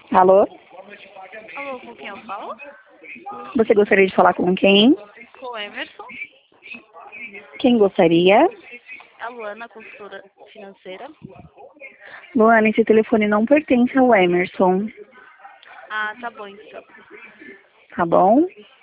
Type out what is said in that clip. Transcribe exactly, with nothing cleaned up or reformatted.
Alô? Alô, com quem eu falo? Você gostaria de falar com quem? Com o Emerson. Quem gostaria? A Luana, consultora financeira. Luana, esse telefone não pertence ao Emerson, Ah, tá bom então. tá bom?